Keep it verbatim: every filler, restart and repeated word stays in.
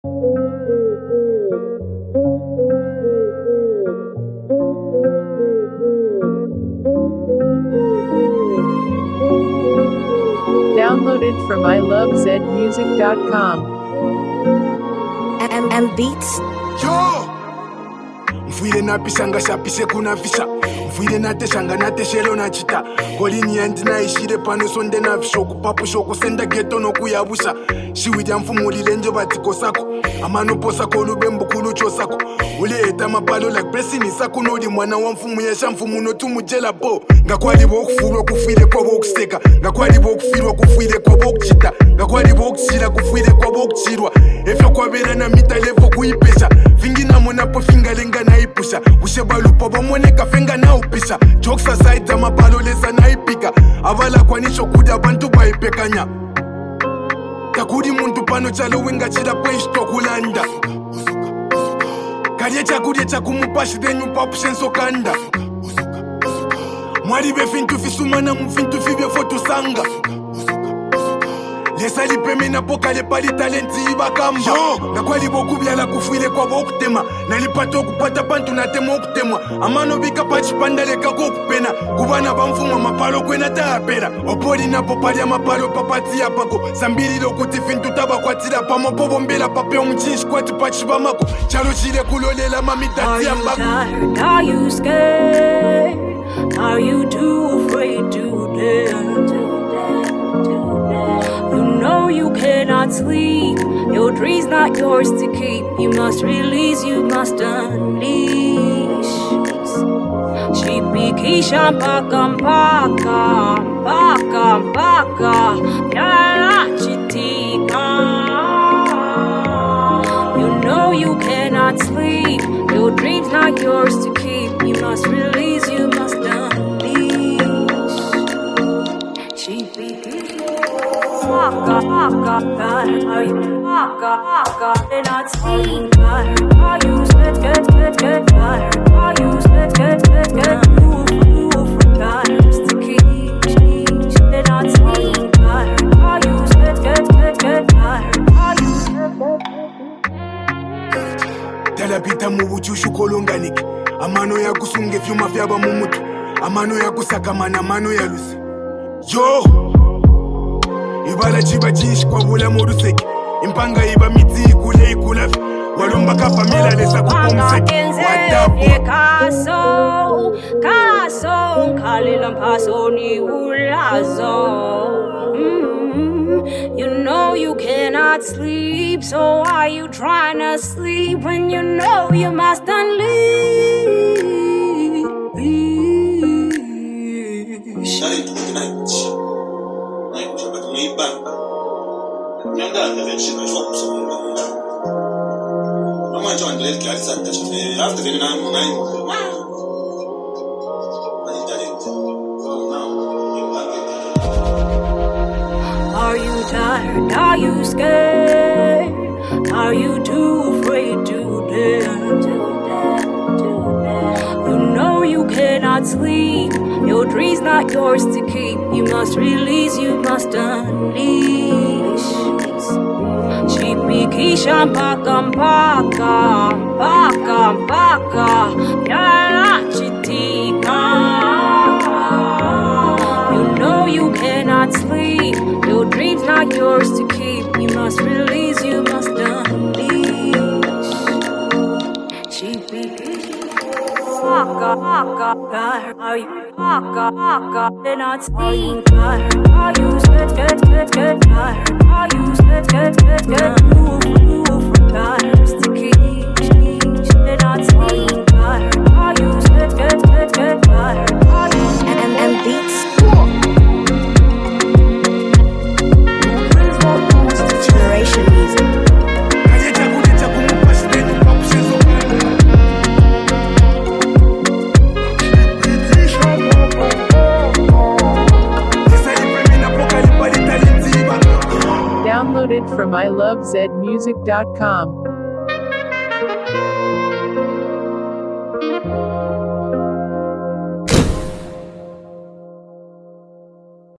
Downloaded from I love zed music dot com. M M Beats. Yo! Mfuile napisanga shapise kuna visha. Mfuile nateshanga nateshelo na chita. Kolini yendi na ishire pano sonde na vishoku. Papu shoku senda geto no kuyabusha. Shiwidi mfumuli lenjo batiko sako. Amano posa kolu bembo kulu chosako. Ule eta mapalo like blessing sako no di mwana wa mfumu yesha mfumu no tumu jela po. Ngakwali bo kufurwa kufuile kwa bo kusteka. Ngakwali bo kufirwa kufuile kwa bo kuchita. Ngakwali bo kuchira kufuile kwa bo kuchirwa. Efyo kwa bera na mita levo kuipesha. Fingi na mona po finga lenga na ipusha. Usheba lupo ba moneka fenga na upisha. Jokes aside za mapalo lesa na ipika. Avala kwa nisho kuda bantu ba ipekanya. Takudi muntu pano chalo wenga chida pwesto kulanda. Kariye chakudye chakumupashi denyu papushenso kanda. Mwari befintu fisumana mfintu fibye foto sanga. Lesa lipeme na poka le pali talenti ibakamba. Yo, na kwa libo kubyala kufuile kwa bokutema. Na lipato kupata pantu na temo okutemwa. Amano bika pachi pandale kako kupena. Kubana bamfumwa mapalo kwena taapera. Opori na popali ya mapalo papati ya pako. Sambili lo kuti fintu taba kwa tira pa mopo bombela pape omchinshi kwa tipachi bamako. Chalo chile kulolela mamita tia mbako. Are you tired? Are you scared? Are you too afraid to dance? You know you cannot sleep. Your dream's not yours to keep. You must release, you must unleash. Shipikisha mpaka mpaka mpaka mpaka yanachitika. You know you cannot sleep. Your dream's not yours to keep. You must release, you must unleash. Shipikisha Waka, waka, God, are you waka, waka, and not see, God, are you sweat, get, get, get, God, are you sweat, get, get, get, move, move, God, to keep, change, and not see, God, are you sweat, get, get, get, God, are you sweat, get, get, Talapita mubuchushu kolonganiki. Amano ya kusunge vyuma vyaba mumutu. Amano ya kusakamana, amano ya lusi. Yo! Ibala chiba chinshi kwa bula moruseki. Impanga iba miti ikule ikulafi. Walomba kapa mila lesa kupumseki. Wadabu Kaso, kaso, kalila mpaso ni ulazo. Mm, you know you cannot sleep, so why you trying to sleep when you know you must unleash? Shari tonight. Night, but me back. Nyanga ndavechika shop so ngomba. Mama John Lel kalisa tashite. After the nine nine. Mani talent. Are you tired? Are you scared? Are you too afraid to dance? You know you cannot sleep. Your dream's not yours to keep. You must release, you must unleash. Shipikisha mpaka mpaka mpaka mpaka yanachitika. You know you cannot sleep. Your dream's not yours to keep. You must release, you must unleash. Shipikisha Waka, waka, God, are you waka, waka, and not sleep, God, are you sweat, get, get, get, God, are you sweat, get, get, get, move, move, God, to keep, change, and not sleep, God, are you sweat, get, get, get, God, are you M M Beats. Generation music. Kariye chakudye chakumupashi denyu papushenso kanda. Downloaded from I love zed music dot com.